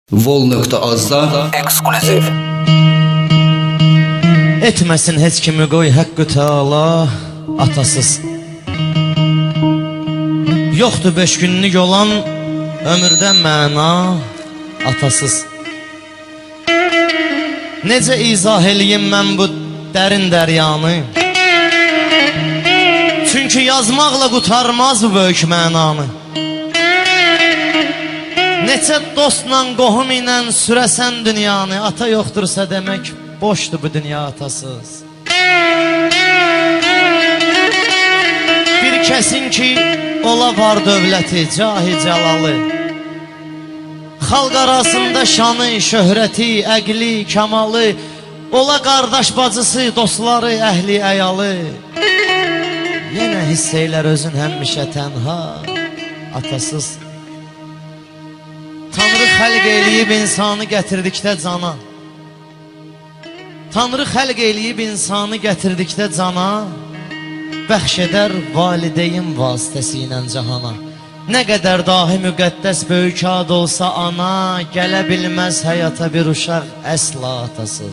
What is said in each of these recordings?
Vol.az-da ekskluziv. Etməsin heç kimi qoy haqqı Teala atasız. Yoxdur 5 günlük olan ömürdə məna atasız. Necə izah eləyim mən bu dərin dəryanı? Çünki yazmaqla qutarmaz bu böyük mənanı. Neçə dostla, qohum ilə sürəsən dünyanı, ata yoxdursa demək boşdur bu dünya atasız. Bir kəsin ki, ola var dövləti, cahi cəlalı, xalq arasında şanı, şöhrəti, əqli, kəmalı, ola qardaş bacısı, dostları, əhli, əyalı, yenə hiss eylər özün həmişə tənha, atasız. Tanrı xəlq eləyib insanı gətirdikdə cana, Tanrı xəlq eləyib insanı gətirdikdə cana, bəxş edər valideyn vasitəsilə cahana. Nə qədər dahi müqəddəs böyük ad olsa ana, gələ bilməz həyata bir uşaq əsla atasız.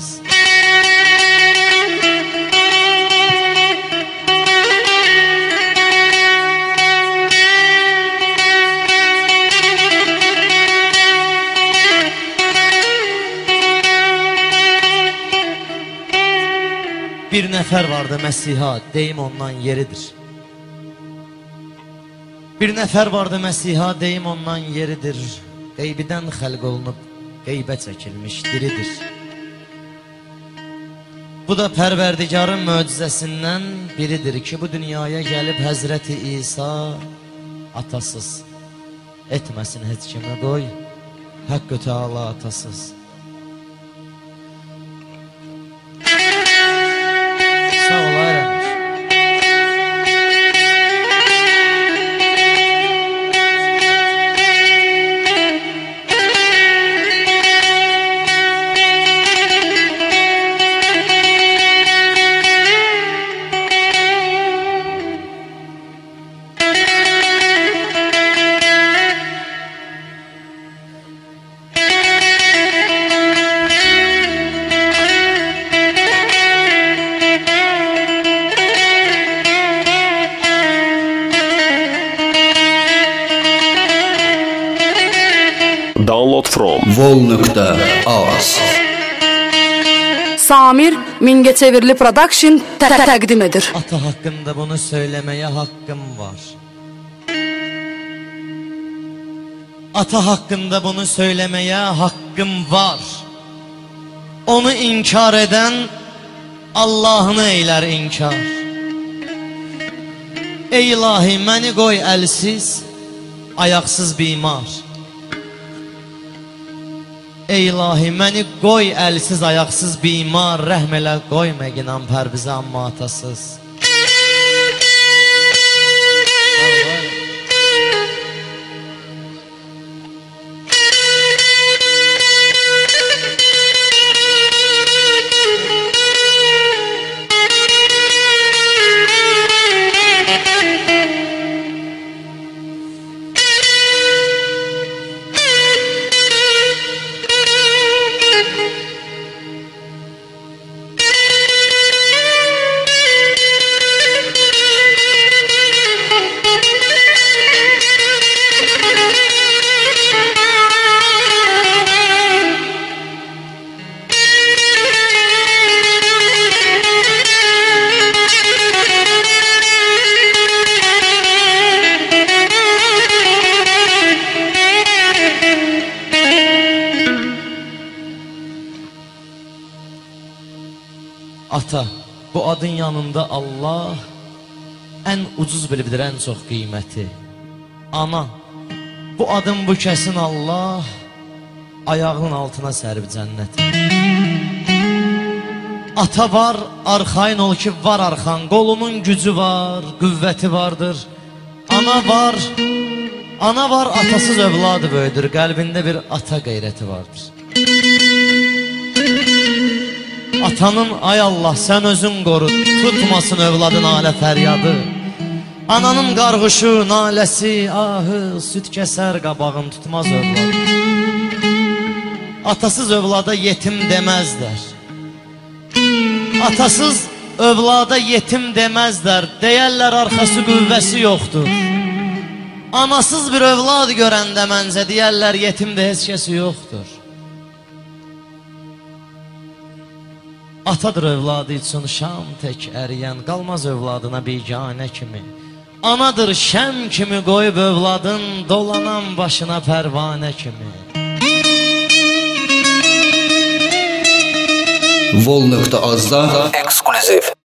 Bir nəfər vardı Məsiha, deyim ondan yeridir. Bir nəfər vardı Məsiha, deyim ondan yeridir. Qeybidən xəlq olunub, qeybə çəkilmiş diridir. Bu da Pərverdigarın möcüzəsindən biridir ki, bu dünyaya gəlib Həzrəti İsa atasız. Etməsin heç kimi qoy, haqqı Teala atasız. Download from Vol.az. Samir Mingəçevirli Production təqdim edir. Ata haqqında bunu söyləməyə haqqım var. Ata haqqında bunu söyləməyə haqqım var. Onu inkar edən Allahını eylər inkar. Ey ilahi, məni qoy əlsiz, ayaqsız bimar. Ey ilahi, məni qoy əlsiz, ayaqsız bimar, rəhm elə qoyma ginam pərvizə amma atasız. Ata, bu adın yanında Allah ən ucuz bilibdir, ən çox qiyməti. Ana, bu adın bu kəsin Allah ayağının altına sərib cənnəti. Ata var, arxayın ol ki var arxan, qolunun gücü var, qüvvəti vardır. Ana var, atasız övladı böyüdür, qəlbində bir ata qeyrəti vardır. Atanın ay Allah sən özün qoru, tutmasın övladın alə fəryadı. Ananın qarğışı, naləsi, ahı, süt kəsər qabağın tutmaz övladı. Atasız övlada yetim deməzlər. Atasız övlada yetim deməzlər. Deyərlər arxası qüvvəsi yoxdur. Anasız bir övlad görəndə məncə deyərlər yetimdə heç kəsi yoxdur. Atadır övladı üçün şam tək əriyən, qalmaz övladına biganə kimi. Anadır şəm kimi qoyub övladın, dolanan başına pərvanə kimi. Vol.az-da ekskluziv.